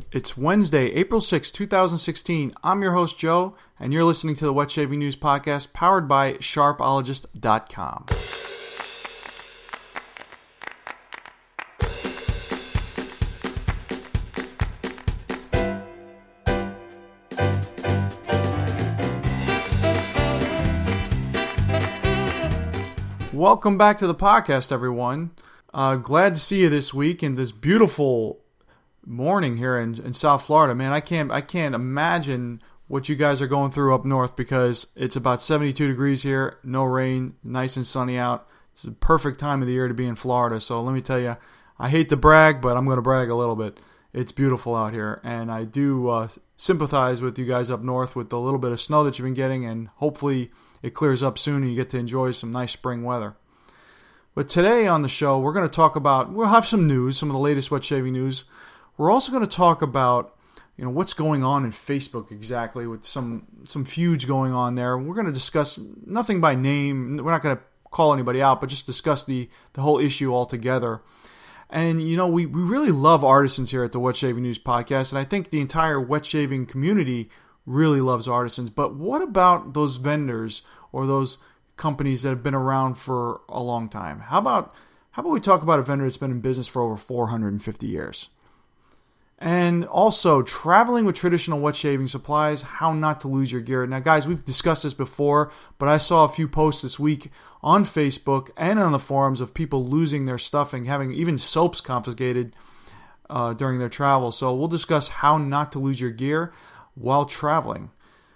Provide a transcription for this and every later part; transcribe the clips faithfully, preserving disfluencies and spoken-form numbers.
It's Wednesday, April sixth, twenty sixteen. I'm your host, Joe, and you're listening to the Wet Shaving News Podcast, powered by Sharpologist dot com. Welcome back to the podcast, everyone. Uh, glad to see you this week in this beautiful morning here in, in South Florida. Man, I can't I can't imagine what you guys are going through up north, because it's about seventy-two degrees here, no rain, nice and sunny out. It's the perfect time of the year to be in Florida. So let me tell you, I hate to brag, but I'm going to brag a little bit. It's beautiful out here, and I do uh, sympathize with you guys up north with the little bit of snow that you've been getting, and hopefully it clears up soon and you get to enjoy some nice spring weather. But today on the show, we're going to talk about, we'll have some news, some of the latest wet shaving news. We're also going to talk about, you know, what's going on in Facebook exactly, with some some feuds going on there. We're going to discuss nothing by name. We're not going to call anybody out, but just discuss the, the whole issue altogether. And, you know, we, we really love artisans here at the Wet Shaving News Podcast, and I think the entire wet shaving community really loves artisans. But what about those vendors or those companies that have been around for a long time? How about how about we talk about a vendor that's been in business for over four hundred fifty years? And also, traveling with traditional wet shaving supplies, how not to lose your gear. Now, guys, we've discussed this before, but I saw a few posts this week on Facebook and on the forums of people losing their stuff and having even soaps confiscated uh, during their travel. So we'll discuss how not to lose your gear while traveling.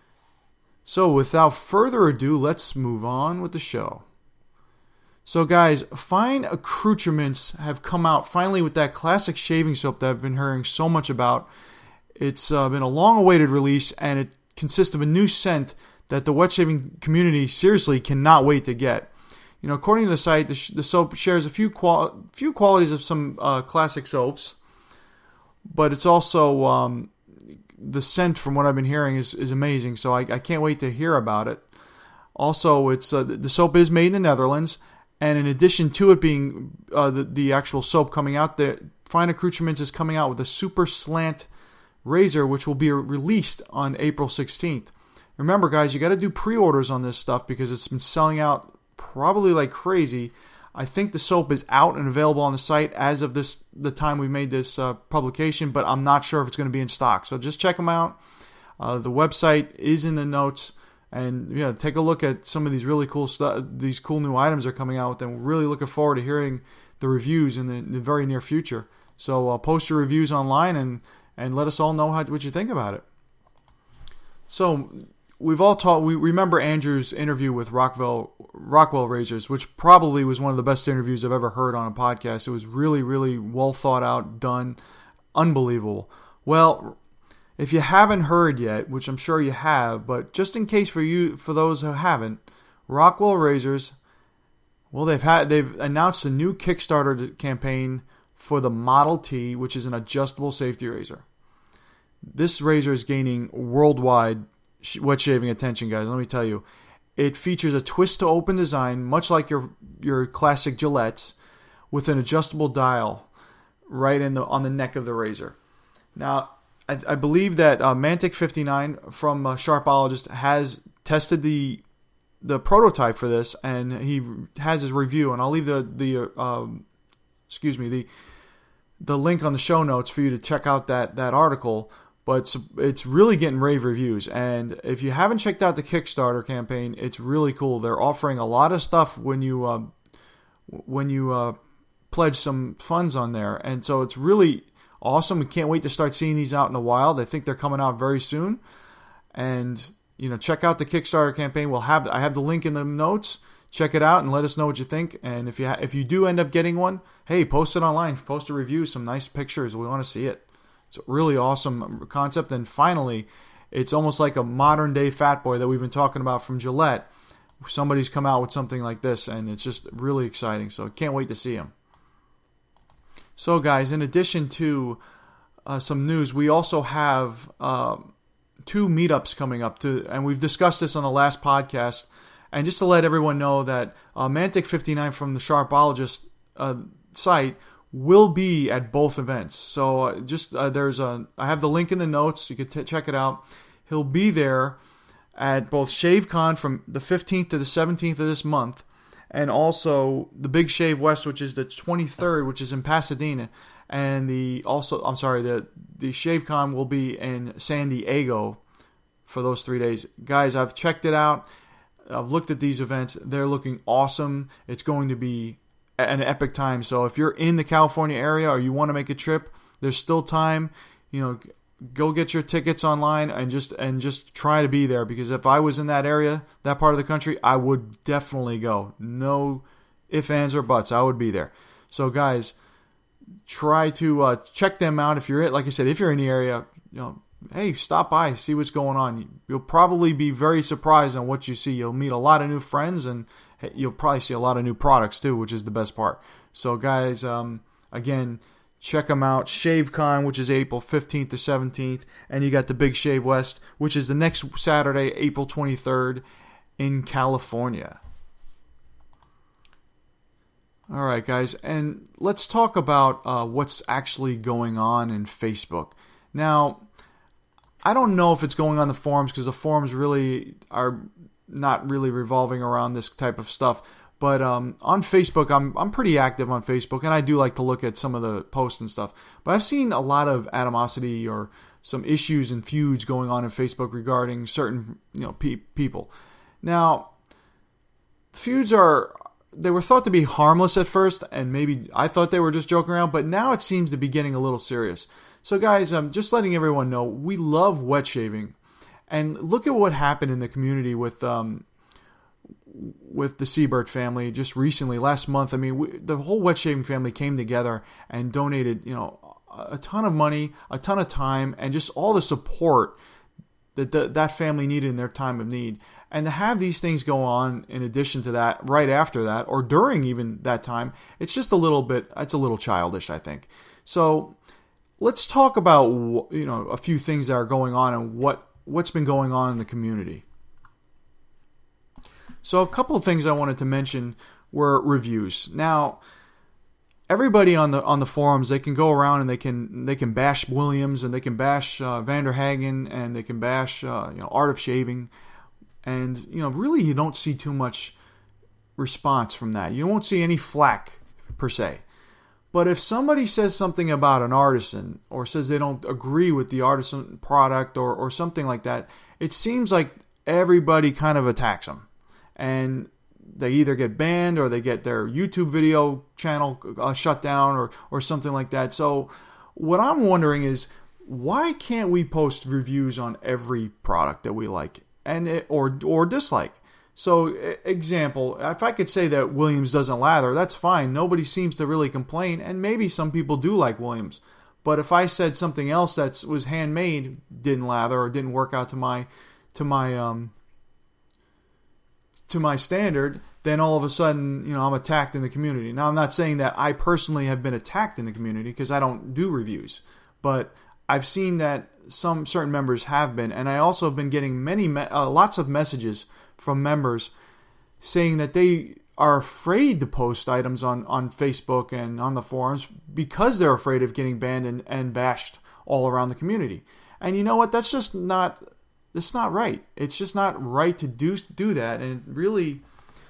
So without further ado, let's move on with the show. So guys, fine accoutrements have come out finally with that classic shaving soap that I've been hearing so much about. It's uh, been a long-awaited release, and it consists of a new scent that the wet shaving community seriously cannot wait to get. You know, according to the site, the, sh- the soap shares a few qual- few qualities of some uh, classic soaps, but it's also um, the scent, from what I've been hearing, is, is amazing. So I, I can't wait to hear about it. Also, it's uh, the soap is made in the Netherlands. And in addition to it being uh, the, the actual soap coming out, the Fine Accoutrements is coming out with a super slant razor, which will be released on April sixteenth. Remember, guys, you got to do pre-orders on this stuff because it's been selling out probably like crazy. I think the soap is out and available on the site as of this the time we made this uh, publication, but I'm not sure if it's going to be in stock. So just check them out. Uh, the website is in the notes. And yeah, take a look at some of these really cool stuff. These cool new items are coming out with, and we're really looking forward to hearing the reviews in the, in the very near future. So uh, post your reviews online and and let us all know how, what you think about it. So we've all taught. We remember Andrew's interview with Rockwell Rockwell Razors, which probably was one of the best interviews I've ever heard on a podcast. It was really, really well thought out, done, unbelievable. Well, if you haven't heard yet, which I'm sure you have, but just in case for you, for those who haven't, Rockwell Razors, well, they've had they've announced a new Kickstarter campaign for the Model T, which is an adjustable safety razor. This razor is gaining worldwide wet shaving attention, guys. Let me tell you, it features a twist to open design, much like your your classic Gillette's, with an adjustable dial right in the on the neck of the razor. Now, I, I believe that uh, Mantic fifty-nine from uh, Sharpologist has tested the the prototype for this, and he has his review. And I'll leave the the uh, um, excuse me the the link on the show notes for you to check out that that article. But it's, it's really getting rave reviews. And if you haven't checked out the Kickstarter campaign, it's really cool. They're offering a lot of stuff when you uh, when you uh, pledge some funds on there, and so it's really awesome. We can't wait to start seeing these out in the wild. I think they're coming out very soon. And, you know, check out the Kickstarter campaign. We'll have I have the link in the notes. Check it out and let us know what you think. And if you ha- if you do end up getting one, hey, post it online. Post a review, some nice pictures. We want to see it. It's a really awesome concept. And finally, it's almost like a modern day Fat Boy that we've been talking about from Gillette. Somebody's come out with something like this, and it's just really exciting. So can't wait to see them. So, guys, in addition to uh, some news, we also have uh, two meetups coming up, to, and we've discussed this on the last podcast. And just to let everyone know that uh, Mantic fifty-nine from the Sharpologist uh, site will be at both events. So uh, just uh, there's a I have the link in the notes. You can t- check it out. He'll be there at both ShaveCon from the fifteenth to the seventeenth of this month, and also the Big Shave West, which is the twenty-third, which is in Pasadena, and the also I'm sorry the the ShaveCon will be in San Diego for those three days. Guys, I've checked it out. I've looked at these events. They're looking awesome. It's going to be an epic time. So if you're in the California area or you want to make a trip, there's still time. You know, go get your tickets online and just and just try to be there, because if I was in that area, that part of the country, I would definitely go. No ifs, ands, or buts. I would be there. So guys, try to uh, check them out. If you're, like I said, if you're in the area, you know, hey, stop by, see what's going on. You'll probably be very surprised on what you see. You'll meet a lot of new friends, and you'll probably see a lot of new products too, which is the best part. So guys, um, again, check them out. ShaveCon, which is April fifteenth to seventeenth, and you got the Big Shave West, which is the next Saturday, April twenty-third in California. All right, guys, and let's talk about uh, what's actually going on in Facebook. Now, I don't know if it's going on the forums, because the forums really are not really revolving around this type of stuff. But um, on Facebook, I'm I'm pretty active on Facebook, and I do like to look at some of the posts and stuff. But I've seen a lot of animosity or some issues and feuds going on in Facebook regarding certain you know pe- people. Now, feuds are they were thought to be harmless at first, and maybe I thought they were just joking around. But now it seems to be getting a little serious. So guys, I'm just letting everyone know we love wet shaving, and look at what happened in the community with um, with the Seabird family just recently, last month. I mean, we, the whole wet shaving family came together and donated, you know, a ton of money, a ton of time, and just all the support that the, that family needed in their time of need. And to have these things go on in addition to that, right after that, or during even that time, it's just a little bit, it's a little childish, I think. So let's talk about, you know, a few things that are going on and what, what's been going on in the community. So a couple of things I wanted to mention were reviews. Now, everybody on the on the forums, they can go around and they can they can bash Williams, and they can bash uh, Vanderhagen, and they can bash uh, you know Art of Shaving, and you know really you don't see too much response from that. You won't see any flack per se. But if somebody says something about an artisan, or says they don't agree with the artisan product, or or something like that, it seems like everybody kind of attacks them. And they either get banned, or they get their YouTube video channel uh, shut down, or, or something like that. So what I'm wondering is, why can't we post reviews on every product that we like and it, or or dislike? So example, if I could say that Williams doesn't lather, that's fine. Nobody seems to really complain, and maybe some people do like Williams. But if I said something else that was handmade, didn't lather, or didn't work out to my to my um to my standard, then all of a sudden, you know, I'm attacked in the community. Now, I'm not saying that I personally have been attacked in the community, because I don't do reviews, but I've seen that some certain members have been, and I also have been getting many, uh, lots of messages from members saying that they are afraid to post items on, on Facebook and on the forums because they're afraid of getting banned and, and bashed all around the community. And you know what? That's just not... It's not right. It's just not right to do do that. And really,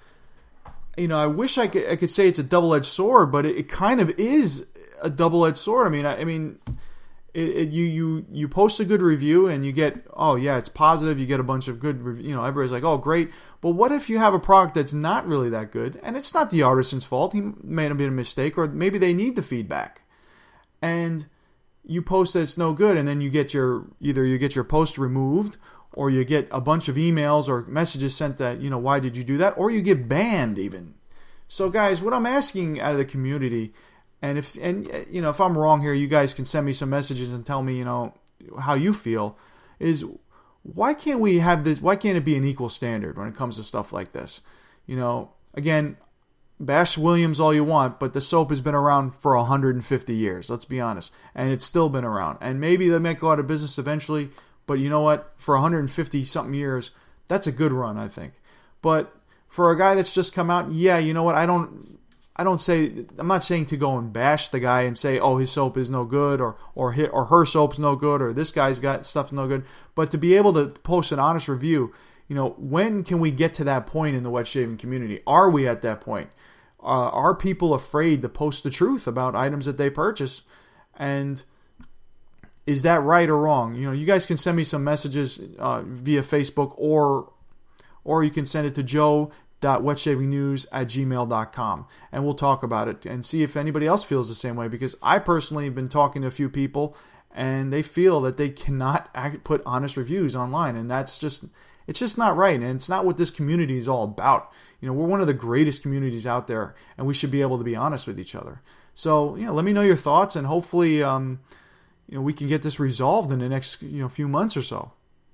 you know, I wish I could I could say it's a double-edged sword, but it, it kind of is a double-edged sword. I mean, I, I mean, it, it, you you you post a good review and you get, oh yeah, it's positive. You get a bunch of good, rev- you know, everybody's like, oh great. But what if you have a product that's not really that good, and it's not the artisan's fault? He may have made a mistake, or maybe they need the feedback, and you post that it's no good, and then you get your either you get your post removed, or you get a bunch of emails or messages sent that, you know, why did you do that? Or you get banned even. So guys, what I'm asking out of the community, and if and you know if I'm wrong here, you guys can send me some messages and tell me, you know, how you feel, is why can't we have this? Why can't it be an equal standard when it comes to stuff like this? You know, again, bash Williams all you want, but the soap has been around for one hundred fifty years, let's be honest. And it's still been around. And maybe they might go out of business eventually, but you know what? For one hundred fifty something years, that's a good run, I think. But for a guy that's just come out, yeah, you know what? I don't I don't say, I'm not saying to go and bash the guy and say, oh, his soap is no good, or or his, or her soap's no good, or this guy's got stuff no good. But to be able to post an honest review, you know, when can we get to that point in the wet shaving community? Are we at that point? Uh, are people afraid to post the truth about items that they purchase? And is that right or wrong? You know, you guys can send me some messages uh, via Facebook, or or you can send it to joe dot wetshavingnews at gmail dot com, and we'll talk about it and see if anybody else feels the same way, because I personally have been talking to a few people and they feel that they cannot act, put honest reviews online, and that's just, it's just not right, and it's not what this community is all about. You know, we're one of the greatest communities out there, and we should be able to be honest with each other. So, yeah, let me know your thoughts, and hopefully um, you know, we can get this resolved in the next, you know, few months or so.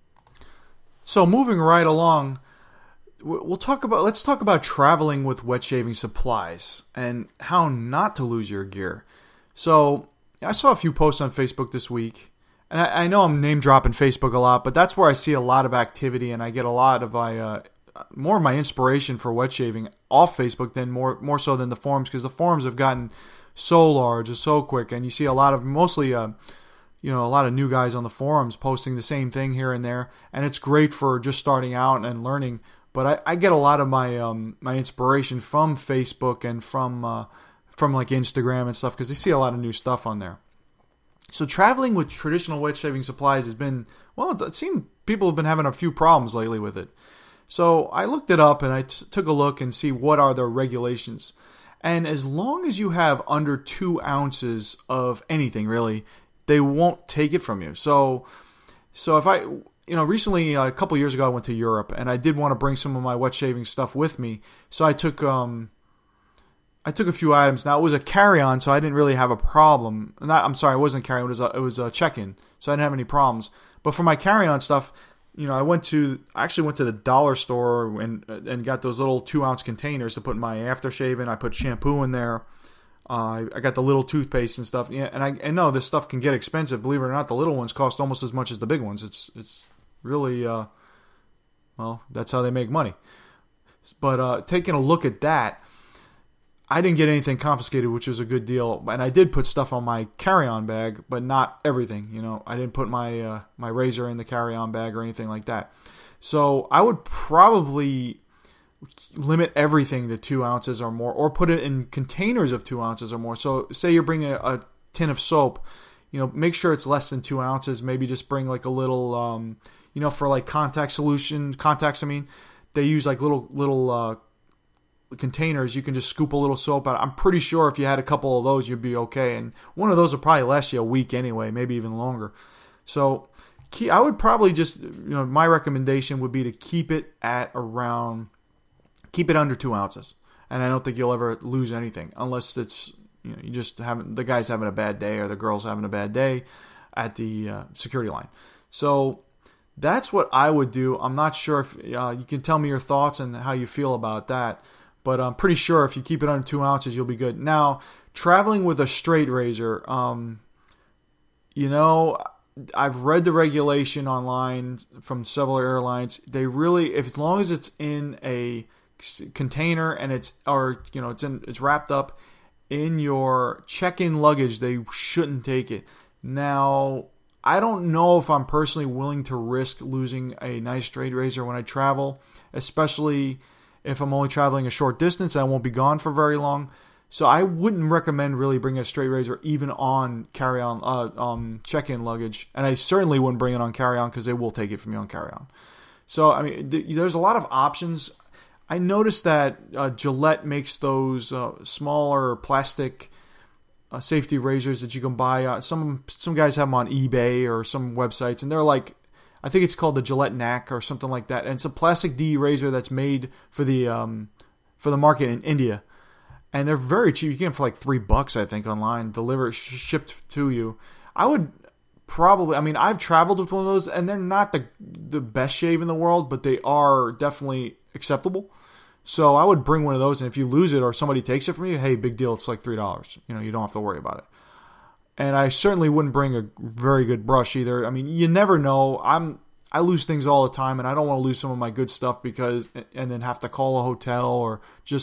So moving right along, we'll talk about, let's talk about traveling with wet shaving supplies and how not to lose your gear. So I saw a few posts on Facebook this week, and I, I know I'm name dropping Facebook a lot, but that's where I see a lot of activity, and I get a lot of my, uh, more of my inspiration for wet shaving off Facebook than more, more so than the forums, because the forums have gotten so large and so quick, and you see a lot of mostly, uh, you know, a lot of new guys on the forums posting the same thing here and there, and it's great for just starting out and learning. But I, I get a lot of my um, my inspiration from Facebook and from uh, from like Instagram and stuff, because they see a lot of new stuff on there. So traveling with traditional wet shaving supplies has been, well, it seems people have been having a few problems lately with it. So I looked it up and I t- took a look and see what are the regulations. And as long as you have under two ounces of anything, really, they won't take it from you. So so if I... You know, recently, uh, a couple years ago, I went to Europe, and I did want to bring some of my wet shaving stuff with me. So I took, um, I took a few items. Now it was a carry-on, so I didn't really have a problem. Not, I'm sorry, it wasn't carry-on. It was a, it was a check-in, so I didn't have any problems. But for my carry-on stuff, you know, I went to, I actually went to the dollar store and and got those little two-ounce containers to put my aftershave in. I put shampoo in there. Uh, I got the little toothpaste and stuff. Yeah, and I, I know this stuff can get expensive. Believe it or not, the little ones cost almost as much as the big ones. It's it's really, uh, well, that's how they make money. But uh, taking a look at that, I didn't get anything confiscated, which was a good deal. And I did put stuff on my carry-on bag, but not everything. You know, I didn't put my uh, my razor in the carry-on bag or anything like that. So I would probably limit everything to two ounces or more, or put it in containers of two ounces or more. So say you're bringing a, a tin of soap, you know, make sure it's less than two ounces. Maybe just bring like a little, um, you know, for like contact solution, contacts, I mean, they use like little, little, uh, containers. You can just scoop a little soap out. I'm pretty sure if you had a couple of those, you'd be okay. And one of those will probably last you a week anyway, maybe even longer. So key, I would probably just, you know, my recommendation would be to keep it at around, keep it under two ounces. And I don't think you'll ever lose anything unless it's, you know, you just haven't, the guy's having a bad day or the girl's having a bad day at the uh, security line. So that's what I would do. I'm not sure if uh, you can tell me your thoughts and how you feel about that, but I'm pretty sure if you keep it under two ounces, you'll be good. Now, traveling with a straight razor, um, you know, I've read the regulation online from several airlines. They really, if as long as it's in a container and it's, or you know, it's in, it's wrapped up in your check-in luggage, they shouldn't take it. Now, I don't know if I'm personally willing to risk losing a nice straight razor when I travel, especially if I'm only traveling a short distance and I won't be gone for very long. So I wouldn't recommend really bringing a straight razor even on carry-on, uh, um, check-in luggage. And I certainly wouldn't bring it on carry-on because they will take it from you on carry-on. So, I mean, th- there's a lot of options. I noticed that uh, Gillette makes those uh, smaller plastic uh, safety razors that you can buy. Uh, some some guys have them on eBay or some websites, and they're like, I think it's called the Gillette N A C or something like that. And it's a plastic D razor that's made for the um, for the market in India, and they're very cheap. You can get them for like three bucks, I think, online, delivered, sh- shipped to you. I would probably, I mean, I've traveled with one of those, and they're not the the best shave in the world, but they are definitely acceptable. So I would bring one of those, and if you lose it or somebody takes it from you, hey, big deal, it's like three dollars. You know, you don't have to worry about it. And I certainly wouldn't bring a very good brush either. I mean, you never know. I'm I lose things all the time, and I don't want to lose some of my good stuff because and then have to call a hotel or just,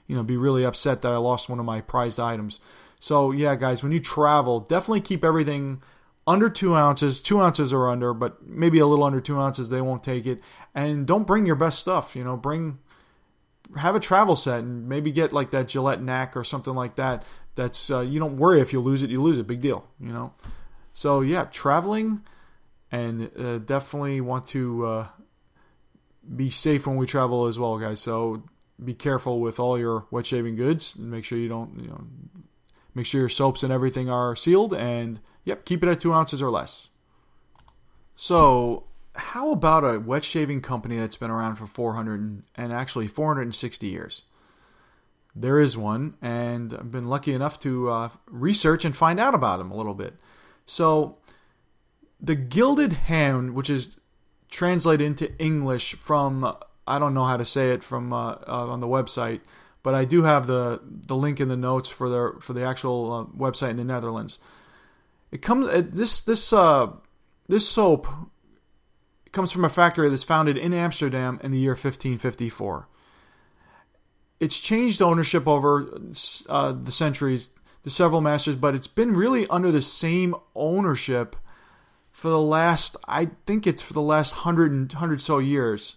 you know, be really upset that I lost one of my prized items. So yeah, guys, when you travel, definitely keep everything under two ounces, two ounces or under, but maybe a little under two ounces, they won't take it. And don't bring your best stuff, you know, bring, have a travel set and maybe get like that Gillette N A C or something like that. That's, uh, you don't worry if you lose it, you lose it, big deal, you know. So yeah, traveling, and uh, definitely want to uh, be safe when we travel as well, guys. So be careful with all your wet shaving goods, and make sure you don't, you know, make sure your soaps and everything are sealed, and yep, keep it at two ounces or less. So how about a wet shaving company that's been around for four hundred and actually four hundred sixty years? There is one, and I've been lucky enough to uh, research and find out about them a little bit. So the Gilded Hand, which is translated into English from, I don't know how to say it from uh, uh, on the website, but I do have the, the link in the notes for the for the actual uh, website in the Netherlands. It comes uh, this this uh, this soap comes from a factory that's founded in Amsterdam in the year fifteen fifty-four. It's changed ownership over uh, the centuries to several masters, but it's been really under the same ownership for the last, I think it's for the last hundred and hundred so years.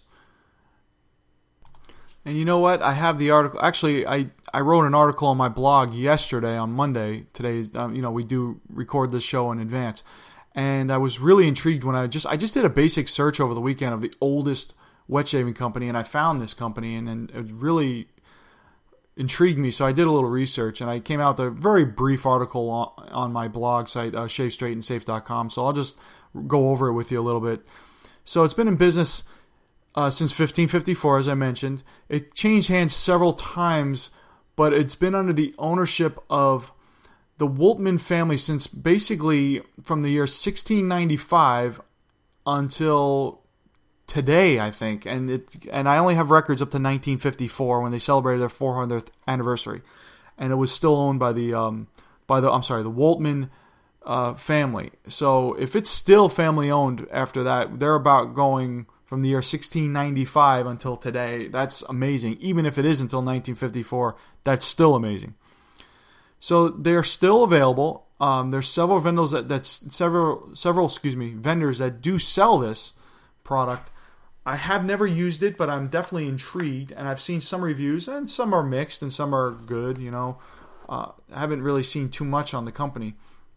And you know what? I have the article. Actually, I, I wrote an article on my blog yesterday on Monday. Today, um, you know, we do record this show in advance, and I was really intrigued when I just I just did a basic search over the weekend of the oldest wet shaving company, and I found this company, and, and it really intrigued me. So I did a little research, and I came out with a very brief article on, on my blog site, uh, shave straight and safe dot com. So I'll just go over it with you a little bit. So it's been in business uh, since fifteen fifty-four, as I mentioned. It changed hands several times, but it's been under the ownership of the Woltman family since basically from the year sixteen ninety-five until today, I think, and it and I only have records up to nineteen fifty-four when they celebrated their four hundredth anniversary, and it was still owned by the um by the I'm sorry the Woltman uh, family. So if it's still family owned after that, they're about going from the year sixteen ninety-five until today. That's amazing. Even if it is until nineteen fifty-four, that's still amazing. So they're still available. Um, there's several vendors that that's several several excuse me vendors that do sell this product. I have never used it, but I'm definitely intrigued, and I've seen some reviews, and some are mixed, and some are good, you know. Uh, I haven't really seen too much on the company.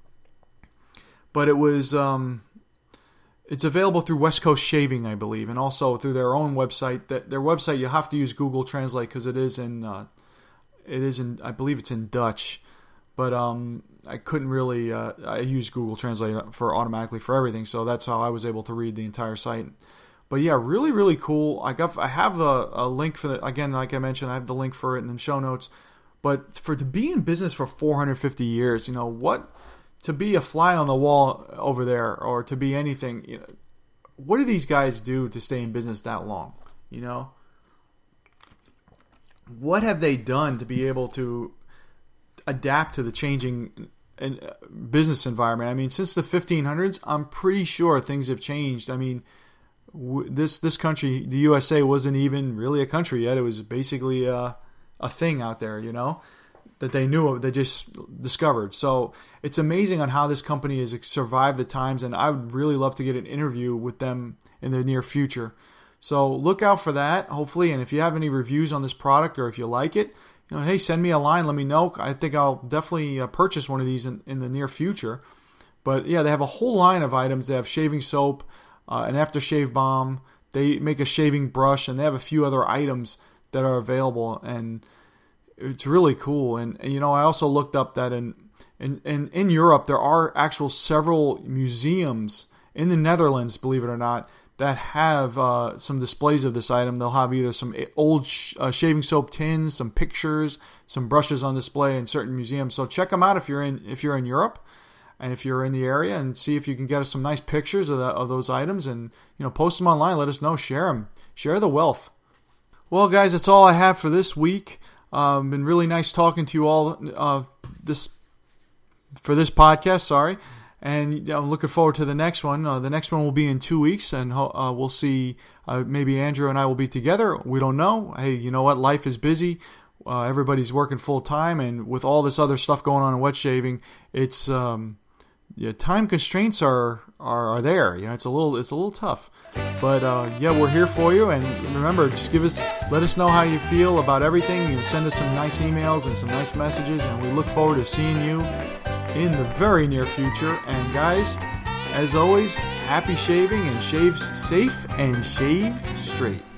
But it was, um, it's available through West Coast Shaving, I believe, and also through their own website. That Their website, you have to use Google Translate, because it is in, uh, it is in, I believe it's in Dutch. But um, I couldn't really, uh, I use Google Translate for automatically for everything, so that's how I was able to read the entire site. But yeah, really, really cool. I got, I have a, a link for the, again, like I mentioned, I have the link for it in the show notes. But for to be in business for four hundred fifty years, you know, what, to be a fly on the wall over there, or to be anything, you know, what do these guys do to stay in business that long? You know, what have they done to be able to adapt to the changing business environment? I mean, since the fifteen hundreds, I'm pretty sure things have changed. I mean, This this country, the U S A, wasn't even really a country yet. It was basically a, a thing out there, you know, that they knew of, they just discovered. So it's amazing on how this company has survived the times, and I would really love to get an interview with them in the near future. So look out for that, hopefully. And if you have any reviews on this product, or if you like it, you know, hey, send me a line, let me know. I think I'll definitely uh, purchase one of these in, in the near future. But yeah, they have a whole line of items. They have shaving soap, Uh, an aftershave balm, they make a shaving brush, and they have a few other items that are available, and it's really cool. And, and you know, I also looked up that in, in in in Europe there are actual several museums in the Netherlands, believe it or not, that have uh, some displays of this item. They'll have either some old sh- uh, shaving soap tins, some pictures, some brushes on display in certain museums. So check them out if you're in if you're in Europe. And if you're in the area, and see if you can get us some nice pictures of, the, of those items, and you know, post them online. Let us know. Share them. Share the wealth. Well, guys, that's all I have for this week. Um, been really nice talking to you all uh, this for this podcast. Sorry, and you know, I'm looking forward to the next one. Uh, the next one will be in two weeks, and uh, we'll see. Uh, maybe Andrew and I will be together. We don't know. Hey, you know what? Life is busy. uh, everybody's working full time, and with all this other stuff going on in wet shaving, it's um, yeah, time constraints are, are are there. You know, it's a little it's a little tough, but uh, yeah, we're here for you. And remember, just give us let us know how you feel about everything. You know, send us some nice emails and some nice messages, and we look forward to seeing you in the very near future. And guys, as always, happy shaving and shave safe and shave straight.